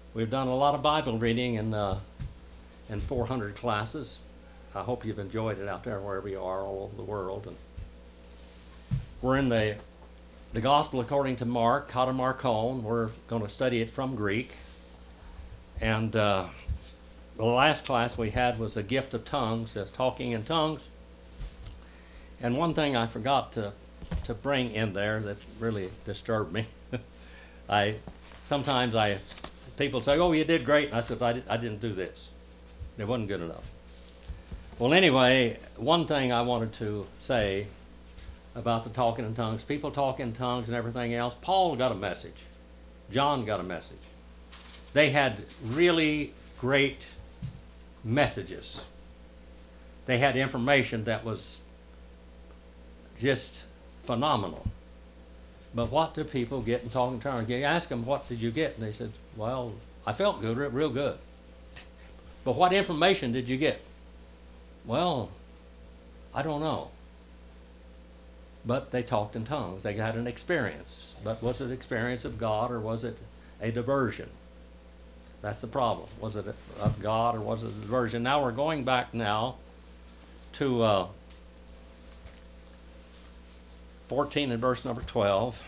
We've done a lot of Bible reading in 400 classes. I hope you've enjoyed it out there wherever you are all over the world. And we're in the Gospel according to Mark, Katamarkon. We're going to study it from Greek. And the last class we had was a gift of tongues, talking in tongues. And one thing I forgot to bring in there that really disturbed me. Sometimes people say, "Oh, you did great," and I said, "I didn't do this. It wasn't good enough." Well, anyway, one thing I wanted to say about the talking in tongues, people talk in tongues and everything else. Paul got a message. John got a message. They had really great messages. They had information that was just phenomenal. But what do people get in talking tongues? You ask them, "What did you get?" And they said, "Well, I felt good, real good." But what information did you get? Well, I don't know. But they talked in tongues. They had an experience. But was it experience of God or was it a diversion? That's the problem. Was it of God or was it a diversion? Now we're going back now to 14 and verse number 12.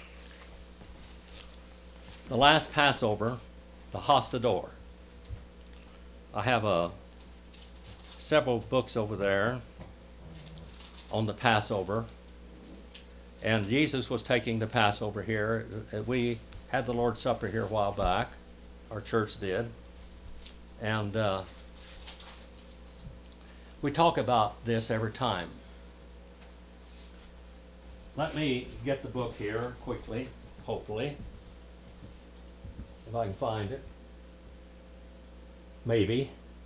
The last Passover, the Hostador. I have several books over there on the Passover. And Jesus was taking the Passover here. We had the Lord's Supper here a while back. Our church did. And we talk about this every time. Let me get the book here quickly, hopefully. If I can find it. Maybe.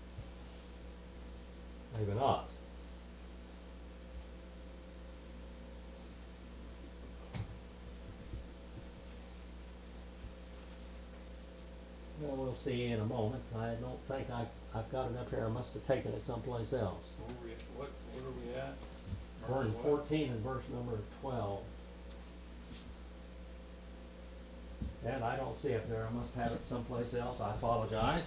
Maybe not. Well, we'll see in a moment. I don't think I've got it up here. I must have taken it someplace else. What are we at? We're in 14 and verse number 12. And I don't see it there. I must have it someplace else. I apologize.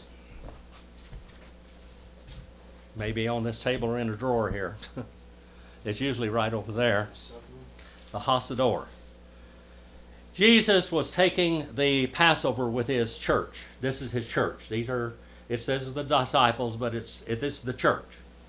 Maybe on this table or in a drawer here. It's usually right over there. The Hostador. Jesus was taking the Passover with his church. This is his church. It says the disciples, but this is the church.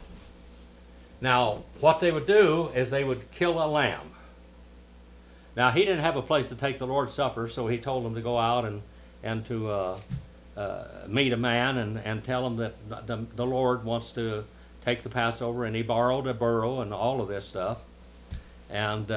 Now, what they would do is they would kill a lamb. Now, he didn't have a place to take the Lord's Supper, so he told them to go out and to meet a man and tell him that the Lord wants to take the Passover, and he borrowed a burro and all of this stuff. And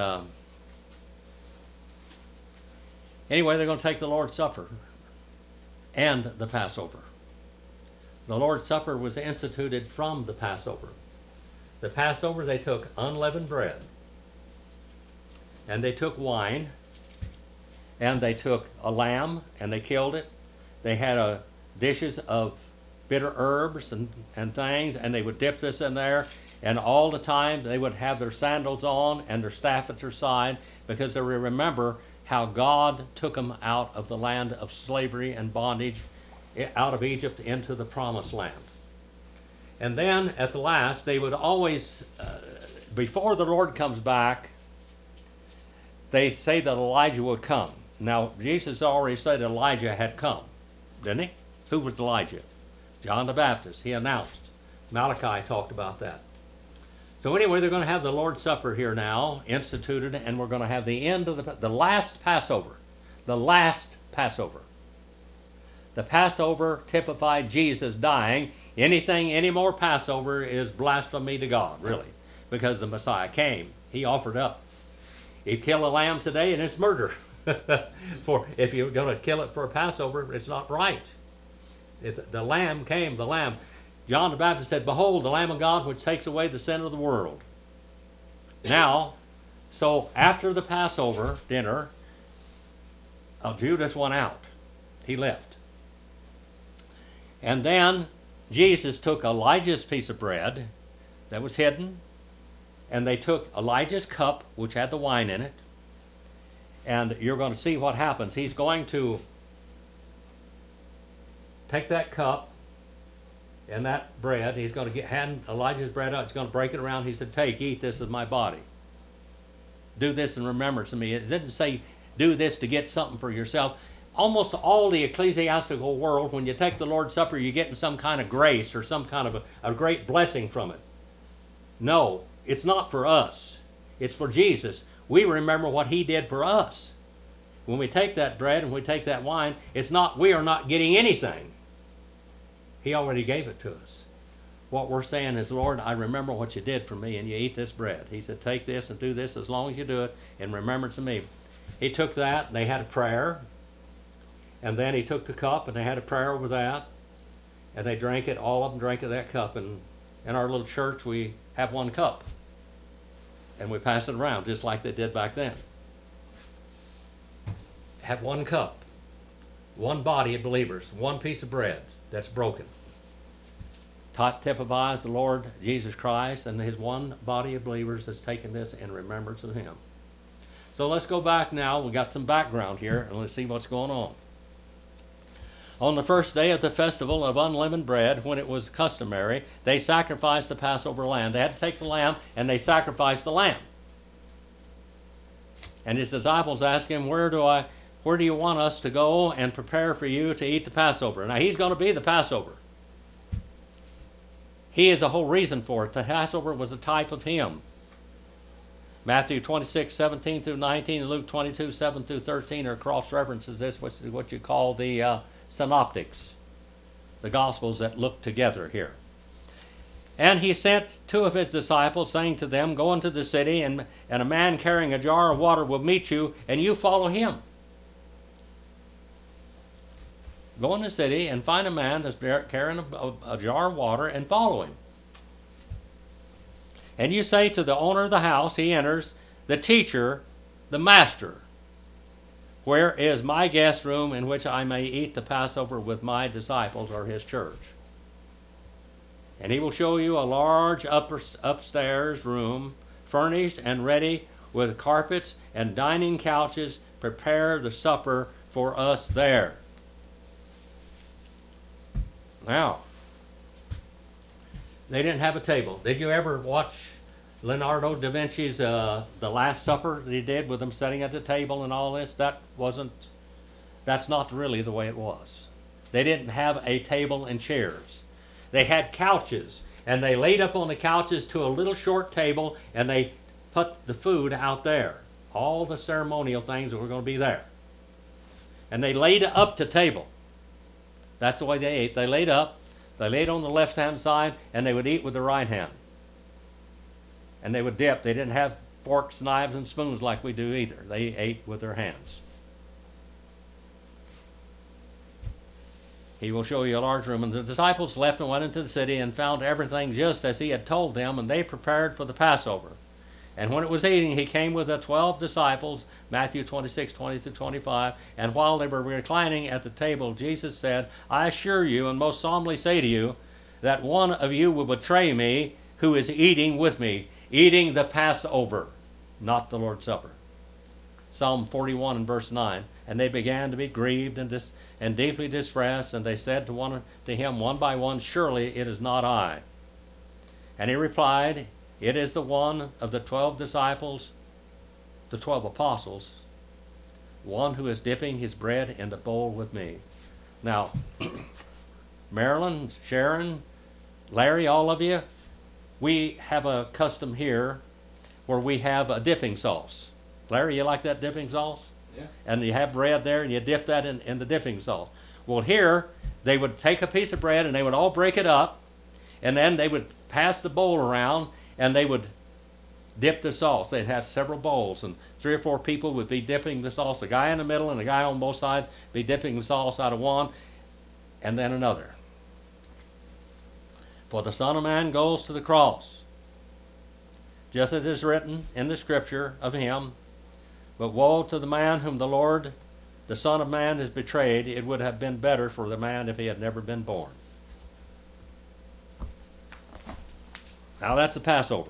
anyway, they're going to take the Lord's Supper and the Passover. The Lord's Supper was instituted from the Passover. The Passover, they took unleavened bread, and they took wine, and they took a lamb, and they killed it. They had dishes of bitter herbs and things, and they would dip this in there, and all the time they would have their sandals on and their staff at their side, because they remember how God took them out of the land of slavery and bondage, out of Egypt into the promised land. And then at the last, they would always, before the Lord comes back, they say that Elijah would come. Now, Jesus already said Elijah had come, didn't he? Who was Elijah? John the Baptist. He announced. Malachi talked about that. So anyway, they're going to have the Lord's Supper here now, instituted, and we're going to have the end of the last Passover. The last Passover. The Passover typified Jesus dying. Any more Passover is blasphemy to God, really, because the Messiah came. He offered up. You kill a lamb today, and it's murder. For if you're going to kill it for a Passover, it's not right. The lamb came, the lamb. John the Baptist said, "Behold, the Lamb of God which takes away the sin of the world." Now, so after the Passover dinner, Judas went out. He left. And then Jesus took Elijah's piece of bread that was hidden, and they took Elijah's cup, which had the wine in it, and you're going to see what happens. He's going to take that cup and that bread. He's going to hand Elijah's bread out. He's going to break it around. He said, take, eat, this is my body. Do this in remembrance of me. It didn't say do this to get something for yourself. Almost all the ecclesiastical world, when you take the Lord's Supper, you're getting some kind of grace or some kind of a great blessing from it. No, it's not for us. It's for Jesus. We remember what he did for us. When we take that bread and we take that wine, we are not getting anything. He already gave it to us. What we're saying is, Lord, I remember what you did for me, and you eat this bread. He said, take this and do this as long as you do it in remembrance of me. He took that, and they had a prayer. And then he took the cup, and they had a prayer over that. And they drank it. All of them drank of that cup. And in our little church, we have one cup. And we pass it around, just like they did back then. Have one cup. One body of believers. One piece of bread that's broken. Typifies the Lord Jesus Christ and his one body of believers that's taken this in remembrance of him. So let's go back now. We got some background here, and let's see what's going on. On the first day of the festival of unleavened bread, when it was customary, they sacrificed the Passover lamb. They had to take the lamb, and they sacrificed the lamb. And his disciples asked him, where do you want us to go and prepare for you to eat the Passover? Now, he's going to be the Passover. He is the whole reason for it. The Passover was a type of him. Matthew 26:17 through 19 and Luke 22:7 through 13 are cross-references. This is what you call the synoptics, the Gospels that look together here. And he sent two of his disciples, saying to them, go into the city, and a man carrying a jar of water will meet you, and you follow him. Go in the city and find a man that's carrying a jar of water and follow him. And you say to the owner of the house, he enters, the teacher, the master, where is my guest room in which I may eat the Passover with my disciples, or his church? And he will show you a large upstairs room, furnished and ready with carpets and dining couches. Prepare the supper for us there. Now, they didn't have a table. Did you ever watch Leonardo da Vinci's The Last Supper that he did with them sitting at the table and all this? That's not really the way it was. They didn't have a table and chairs. They had couches, and they laid up on the couches to a little short table, and they put the food out there. All the ceremonial things that were going to be there. And they laid up to table. That's the way they ate. They laid up, they laid on the left-hand side, and they would eat with the right hand. And they would dip. They didn't have forks, knives, and spoons like we do either. They ate with their hands. He will show you a large room. And the disciples left and went into the city and found everything just as he had told them, and they prepared for the Passover. And when it was evening, he came with the 12 disciples, Matthew 26:20 through 25. And while they were reclining at the table, Jesus said, I assure you and most solemnly say to you that one of you will betray me who is eating with me, eating the Passover, not the Lord's Supper. Psalm 41 and verse 9. And they began to be grieved and deeply distressed, and they said to him one by one, surely it is not I. And he replied, it is the one of the 12 disciples, the 12 apostles, one who is dipping his bread in the bowl with me. Now, Marilyn, Sharon, Larry, all of you, we have a custom here where we have a dipping sauce. Larry, you like that dipping sauce? Yeah. And you have bread there, and you dip that in the dipping sauce. Well, here, they would take a piece of bread, and they would all break it up, and then they would pass the bowl around, and they would dip the sauce. They'd have several bowls, and 3 or 4 people would be dipping the sauce. A guy in the middle and a guy on both sides be dipping the sauce out of one, and then another. For the Son of Man goes to the cross, just as it is written in the Scripture of him. But woe to the man whom the Lord, the Son of Man, has betrayed. It would have been better for the man if he had never been born. Now that's the Passover.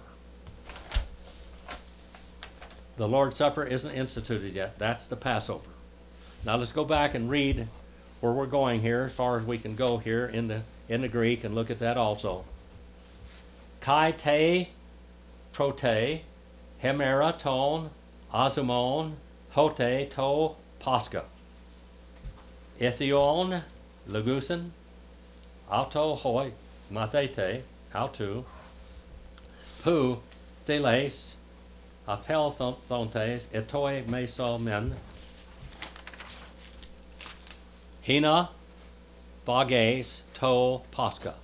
The Lord's Supper isn't instituted yet. That's the Passover. Now let's go back and read where we're going here, as far as we can go here in the Greek, and look at that also. Kai te prote, hemera ton, azumon, hote to pascha. Ethion, legusen, auto hoi, mathete, autu, pu, theles, apel thontes, etoi meso men, hina, bages, to pascha.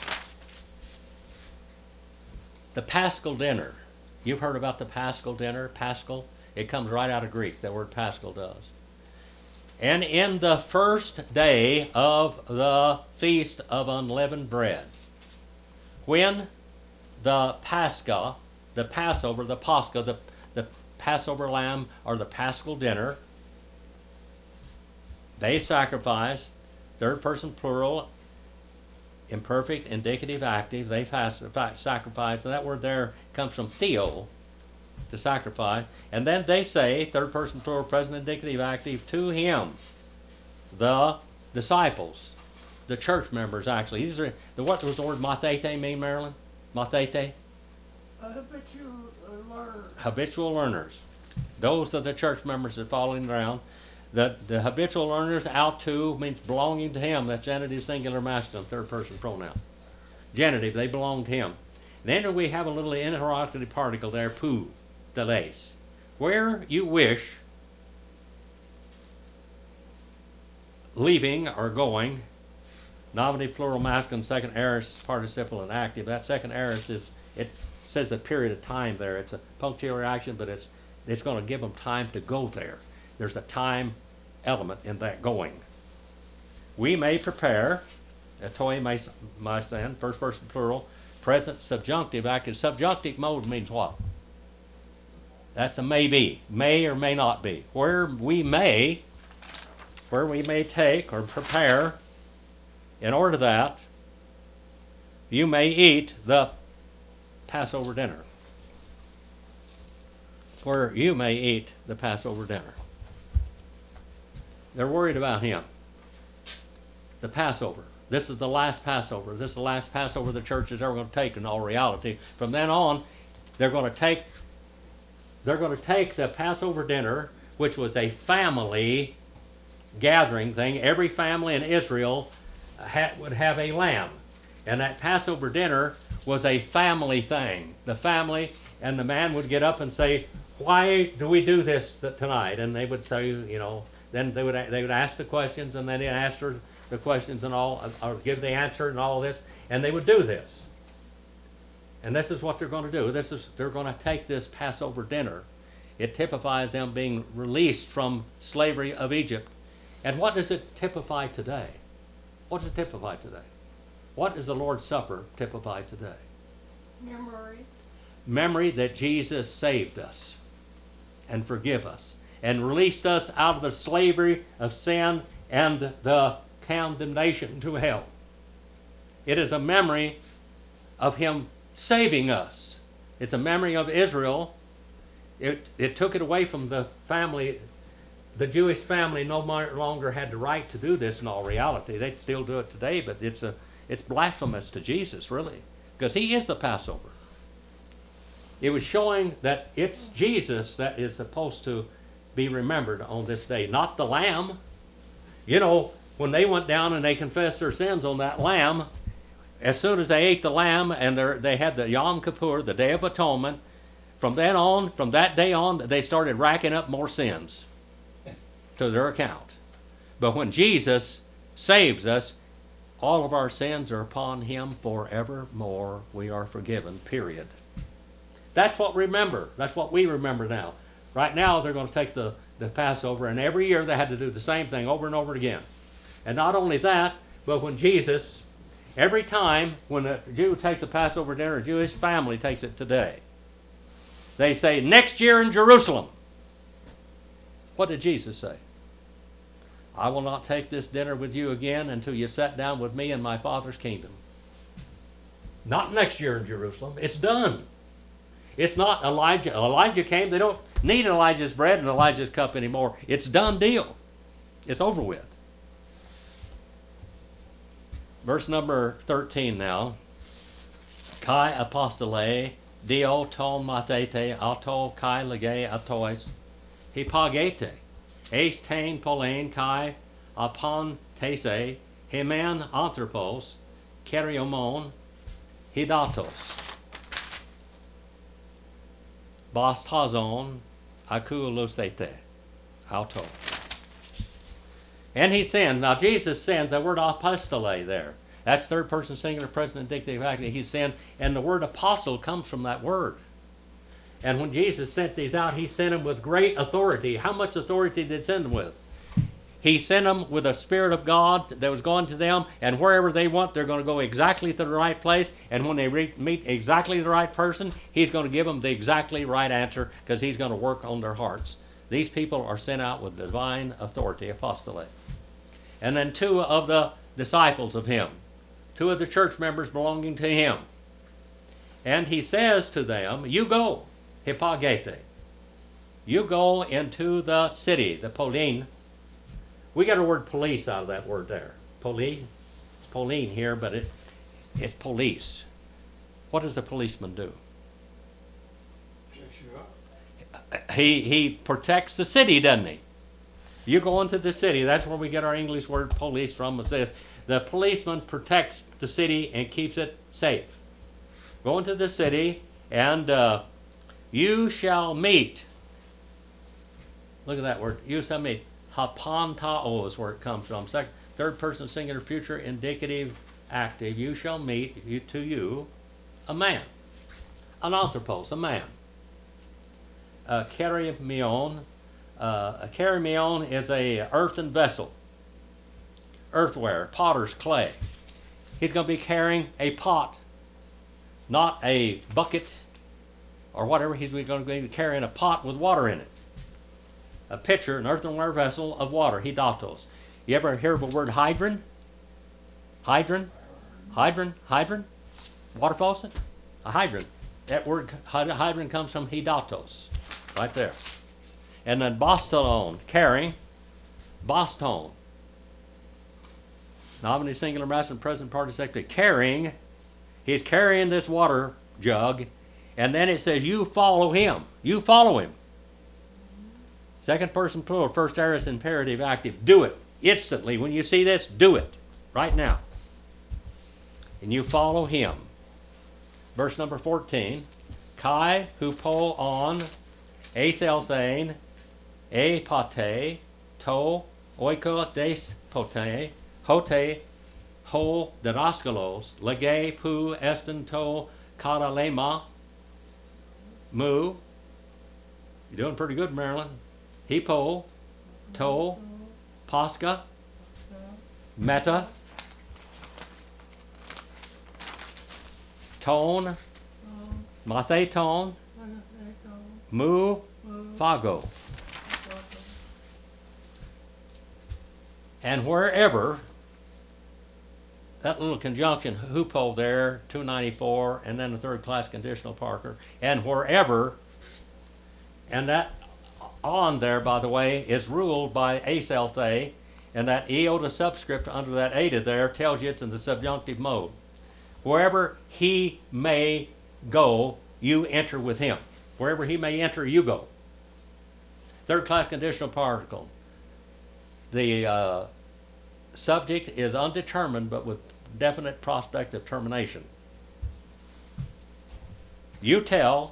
The Paschal dinner. You've heard about the Paschal dinner, Paschal. It comes right out of Greek, that word Paschal does. And in the first day of the Feast of Unleavened Bread, when the Pascha, the Passover, the Pascha, the Passover lamb, or the Paschal dinner, they sacrifice, third person plural, imperfect, indicative, active, they sacrifice, and that word there comes from theo, to sacrifice, and then they say, third person plural, present, indicative, active, to him, the disciples, the church members actually. These are, what does the word mathete mean, Marilyn? Mathete? Habitual learners. Habitual learners. Those are the church members that follow him around. The habitual learners, out to, means belonging to him. That's genitive, singular, masculine, third person pronoun. Genitive, they belong to him. And then we have a little interrogative particle there, pu, theles. Where you wish, leaving or going, nominative, plural, masculine, second aorist, participle, and active. That second aorist is, it says a period of time there. It's a punctual action, but it's going to give them time to go there. There's a time element in that going. We may prepare, etoi meisen, first person plural, present subjunctive, active. Subjunctive mode means what? That's a may be, may or may not be. Where we may take or prepare, in order that you may eat the Passover dinner. Where you may eat the Passover dinner. They're worried about him. The Passover. This is the last Passover. This is the last Passover the church is ever going to take in all reality. From then on, they're going to take the Passover dinner, which was a family gathering thing. Every family in Israel would have a lamb. And that Passover dinner was a family thing. The family and the man would get up and say, why do we do this tonight? And they would say, then they would ask the questions, and then they'd answer the questions and all, or give the answer and all of this, and they would do this. And this is what they're going to do. They're going to take this Passover dinner. It typifies them being released from slavery of Egypt. And what does it typify today? What does it typify today? What does the Lord's Supper typify today? Memory. Memory that Jesus saved us and forgive us and released us out of the slavery of sin and the condemnation to hell. It is a memory of him saving us. It's a memory of Israel. It took it away from the family. The Jewish family no longer had the right to do this in all reality. They still do it today, but it's blasphemous to Jesus, really, because he is the Passover. It was showing that it's Jesus that is supposed to be remembered on this day, not the lamb. When they went down and they confessed their sins on that lamb, as soon as they ate the lamb and they had the Yom Kippur, the Day of Atonement, from that day on, they started racking up more sins to their account. But when Jesus saves us, all of our sins are upon him forevermore. We are forgiven, period. That's what we remember now. Right now, they're going to take the Passover, and every year they had to do the same thing over and over again. And not only that, but when Jesus, every time when a Jew takes a Passover dinner, a Jewish family takes it today, they say, next year in Jerusalem. What did Jesus say? I will not take this dinner with you again until you sit down with me in my Father's kingdom. Not next year in Jerusalem. It's done. It's not Elijah. Elijah came. They don't need Elijah's bread and Elijah's cup anymore. It's done deal. It's over with. Verse number 13 now. Kai apostole, dio ton matete, auto kai lege atois, hypagete, estain polein kai apon tese, heman anthropos, keriomon, hidatos, bastazon, akulosete, auto. And he sends. Now Jesus sends. The word apostole there. That's third person singular present indicative active. He sent, and the word apostle comes from that word. And when Jesus sent these out, he sent them with great authority. How much authority did he send them with? He sent them with the Spirit of God that was going to them, and wherever they went, they're going to go exactly to the right place. And when they meet exactly the right person, he's going to give them the exactly right answer, because he's going to work on their hearts. These people are sent out with divine authority, apostolate. And then 2 of the disciples of him, 2 of the church members belonging to him. And he says to them, you go, hypagete. You go into the city, the Polin. We got a word police out of that word there. Police. It's Polin here, but it's police. What does a policeman do? Picks you up. He protects the city, doesn't he? You go into the city. That's where we get our English word police from. It says the policeman protects the city and keeps it safe. Go into the city, and you shall meet. Look at that word. You shall meet. Hapantao is where it comes from. Third person singular future indicative active. You shall meet a man. An anthropos, a man. Kerimion. A kerimion is a earthen vessel. Earthware, potter's clay. He's going to be carrying a pot, not a bucket or whatever. He's going to be carrying a pot with water in it. A pitcher, an earthenware vessel of water, hidatos. You ever hear of the word hydrant? Hydrant? Water faucet? A hydrant. That word hydrant comes from hidatos, right there. And then bastalon, carrying, baston. Nominative singular masculine present participle, carrying. He's carrying this water jug, and then it says, you follow him. You follow him. Second person plural, first aorist imperative active. Do it. Instantly. When you see this, do it. Right now. And you follow him. Verse number 14. Kai hupo on aselthane epate to oiko despote hote ho didaskalos lege pu estin to katalema mu. You're doing pretty good, Marilyn. Hippo, to, pasca, meta, tone, matheton, mu, phago. And wherever, that little conjunction, hupo there, 294, and then the third class conditional Parker, and wherever, and that on there, by the way, is ruled by aselthe, and that iota subscript under that eta there tells you it's in the subjunctive mode. Wherever he may go, you enter with him. Wherever he may enter, you go. Third class conditional particle. The subject is undetermined, but with definite prospect of termination. You tell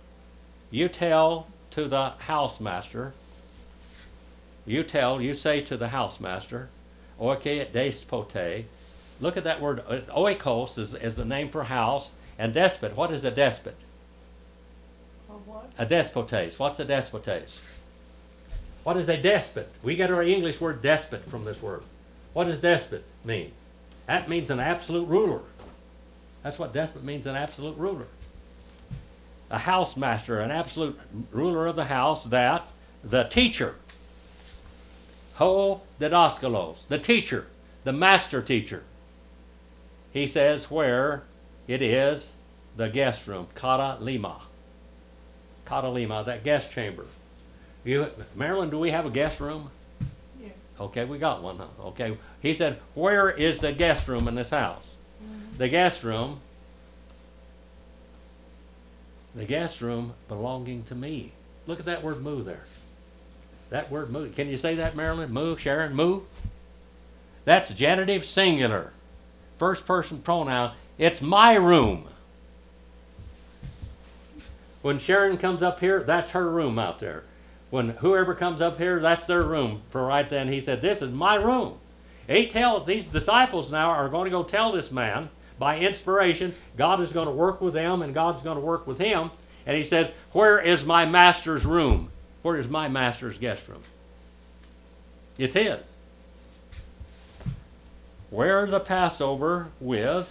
to the housemaster, you say to the housemaster, oike despote. Look at that word. Oikos is the name for house, and despot. What is a despot? What? A despotes. What's a despotes? What is a despot? We get our English word despot from this word. What does despot mean? That means an absolute ruler. That's what despot means, an absolute ruler. A housemaster, an absolute ruler of the house, that the teacher, ho didaskalos, the teacher, the master teacher. He says where it is the guest room, kata lima, that guest chamber. Marilyn, do we have a guest room? Yeah. Okay, we got one, huh? Okay. He said, where is the guest room in this house? The guest room belonging to me. Look at that word moo there. That word moo. Can you say that, Marilyn? Moo, Sharon? Moo? That's genitive singular. First person pronoun. It's my room. When Sharon comes up here, that's her room out there. When whoever comes up here, that's their room. For right then, he said, this is my room. These disciples now are going to go tell this man, by inspiration, God is going to work with them and God's going to work with him. And he says, where is my master's room? Where is my master's guest room? It's his. Where the Passover with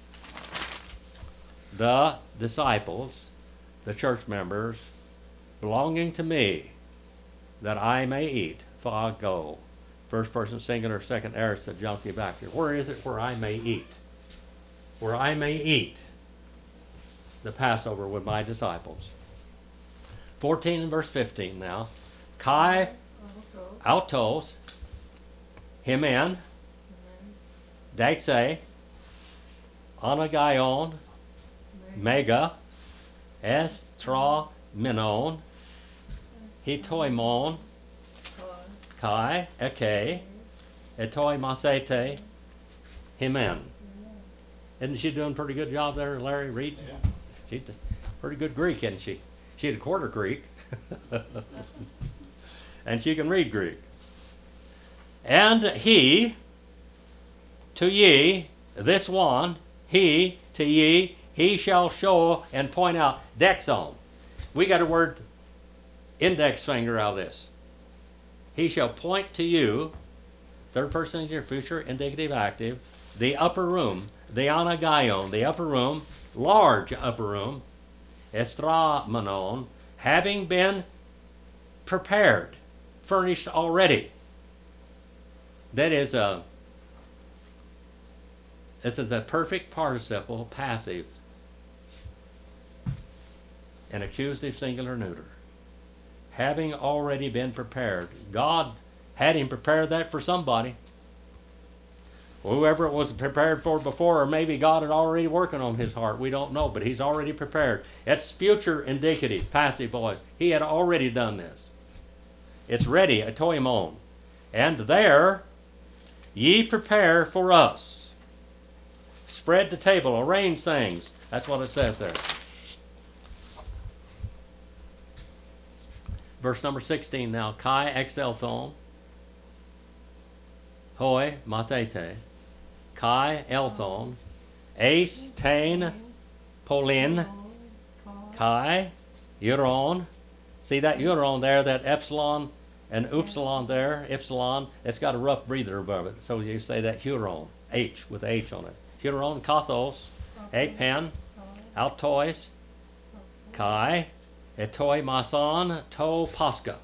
the disciples, the church members, belonging to me, that I may eat. Fago. First person singular, second aorist, the junkie back here. Where is it where I may eat? Where I may eat the Passover with my disciples. 14 and verse 15 now. Kai autos himen daxe anagaion mega estra minon hitoimon kai eke etoi masete himen. Isn't she doing a pretty good job there, Larry Reed? Yeah. She's pretty good Greek, isn't she? She's a quarter Greek. And she can read Greek. And he to ye, this one, he to ye, he shall show and point out. Dexon. We got a word index finger out of this. He shall point to you, third person singular, future indicative active, the upper room, the anagaion, the upper room, large upper room, estramanon, having been prepared, furnished already. This is a perfect participle, passive, an accusative singular neuter. Having already been prepared. God had him prepare that for somebody. Whoever it was prepared for before, or maybe God had already working on his heart. We don't know, but he's already prepared. It's future indicative, passive voice. He had already done this. It's ready, a toimon. And there ye prepare for us. Spread the table, arrange things. That's what it says there. Verse number 16 now. Kai exelthon. Hoi matete. Kai elthon. Ace tain polin. Kai euron. See that euron there, that epsilon and upsilon there, epsilon, it's got a rough breather above it. So you say that Huron, H with H on it. Huron, kathos, apen, altois, kai, etoi mason, to pascha.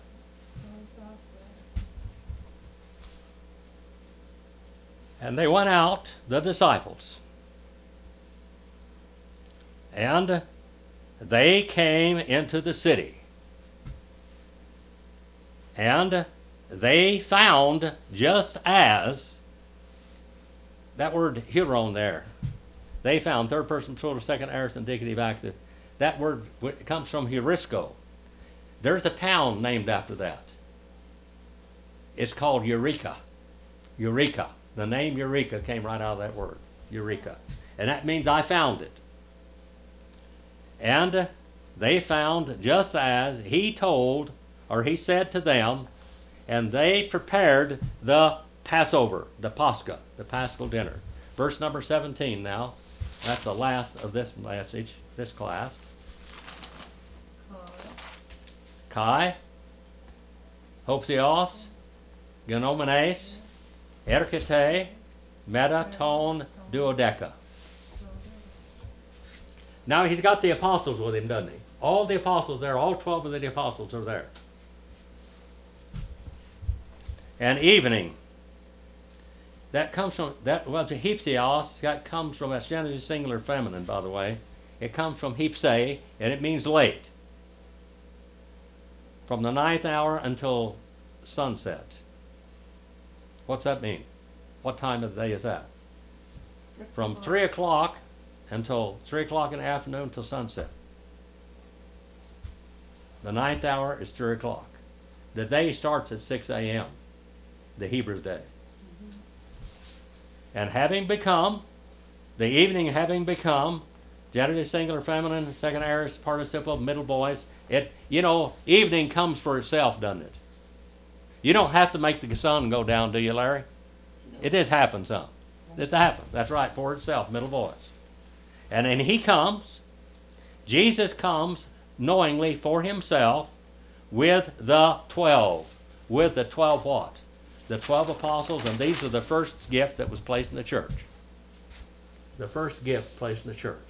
And they went out, the disciples, and they came into the city. And they found, just as, that word Huron there, they found, third person plural, second aorist indicative active. That word comes from Heurisco. There's a town named after that. It's called Eureka. Eureka. The name Eureka came right out of that word, Eureka. And that means I found it. And they found, just as he told, or he said to them, and they prepared the Passover, the Pascha, the Paschal dinner. Verse number 17 now. That's the last of this message, this class. Kai, Hopsios, Genomenes, Erkete, Metaton Duodeca. Now he's got the apostles with him, doesn't he? All the apostles there, all 12 of the apostles are there. And evening. That comes from, Hepsios, that comes from, that's genitive singular feminine, by the way. It comes from hepse, and it means late. From the 9th hour until sunset. What's that mean? What time of the day is that? From 3 3 o'clock until 3 o'clock in the afternoon until sunset. The ninth hour is 3 o'clock. The day starts at 6 a.m., the Hebrew day. And the evening having become, genitive, singular, feminine, second aorist, participle, middle voice. Evening comes for itself, doesn't it? You don't have to make the sun go down, do you, Larry? No. It just happens, huh? It happens. That's right, for itself, middle voice. And then he comes, Jesus comes knowingly for himself with the 12. With the 12 what? The 12 apostles, and these are the first gift that was placed in the church. The first gift placed in the church.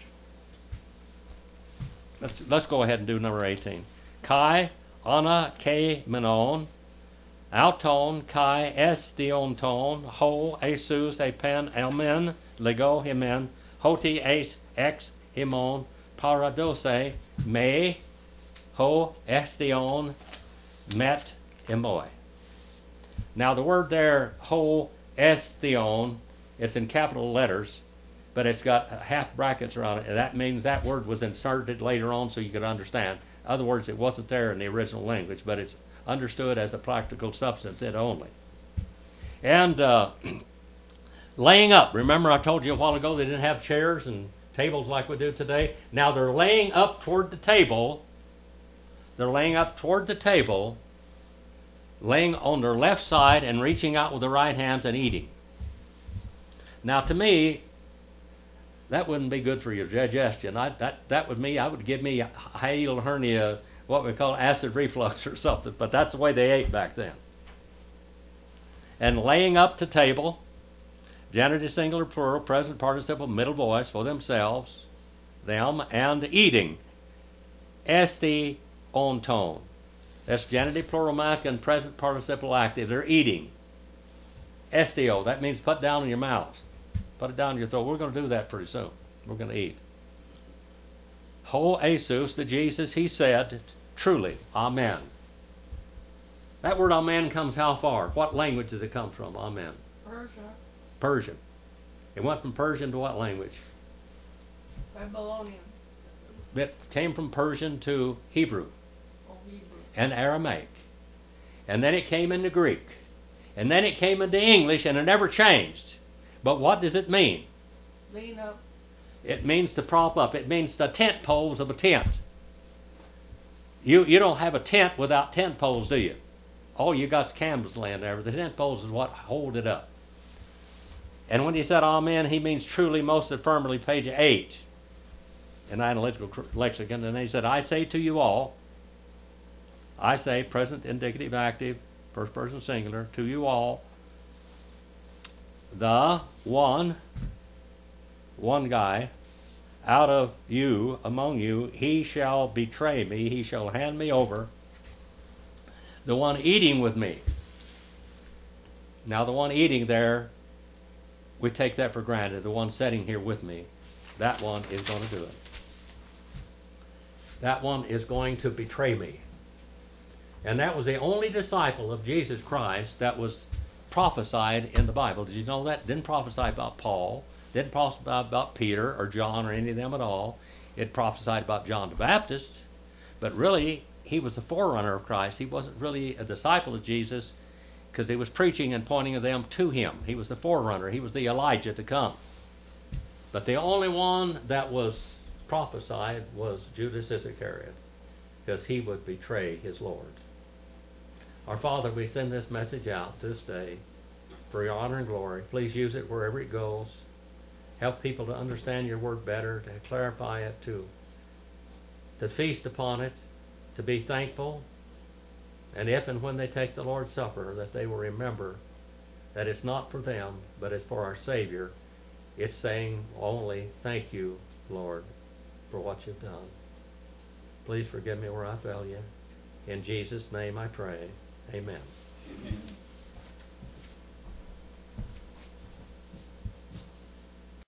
Let's go ahead and do number 18. Kai, ana, ke, menon, auton, kai, estionton, ho, esus, epen, elmen, lego, himen, hoti, es, ex, himon, paradose, me, ho, estion, met, emoi. Now the word there, ho, estion, it's in capital letters, but it's got half brackets around it, and that means that word was inserted later on so you could understand. In other words, it wasn't there in the original language, but it's understood as a practical substantive only. And laying up. Remember I told you a while ago they didn't have chairs and tables like we do today? Now they're laying up toward the table. They're laying up toward the table, laying on their left side and reaching out with their right hands and eating. Now to me, that wouldn't be good for your digestion. That would give me hiatal hernia, what we call acid reflux or something. But that's the way they ate back then. And laying up to table, genitive, singular, plural, present participle, middle voice for themselves, them, and eating. Esti on tone. That's genitive, plural, masculine, present participle, active. They're eating. Estio. That means put down in your mouth. Put it down your throat. We're going to do that pretty soon. We're going to eat. Ho esus, the Jesus, he said, truly, amen. That word amen comes how far? What language does it come from, amen? Persian. It went from Persian to what language? Babylonian. It came from Persian to Hebrew. Hebrew. And Aramaic. And then it came into Greek. And then it came into English, and it never changed. But what does it mean? Lean up. It means to prop up. It means the tent poles of a tent. You don't have a tent without tent poles, do you? All you got's canvas laying there. The tent poles is what hold it up. And when he said amen, he means truly, most affirmably, page 8 in Analytical Lexicon. And he said, I say to you all, I say, present, indicative, active, first person singular, to you all, the one guy, out of you, among you, he shall betray me, he shall hand me over, the one eating with me. Now the one eating there, we take that for granted. The one sitting here with me, that one is going to do it. That one is going to betray me. And that was the only disciple of Jesus Christ that was prophesied in the Bible. Did you know that? Didn't prophesy about Paul. Didn't prophesy about Peter or John or any of them at all. It prophesied about John the Baptist. But really, he was the forerunner of Christ. He wasn't really a disciple of Jesus because he was preaching and pointing them to him. He was the forerunner. He was the Elijah to come. But the only one that was prophesied was Judas Iscariot, because he would betray his Lord. Our Father, we send this message out this day for your honor and glory. Please use it wherever it goes. Help people to understand your word better, to clarify it, to feast upon it, to be thankful. And if and when they take the Lord's Supper, that they will remember that it's not for them, but it's for our Savior. It's saying only, thank you, Lord, for what you've done. Please forgive me where I fail you. In Jesus' name I pray. Amen. Amen.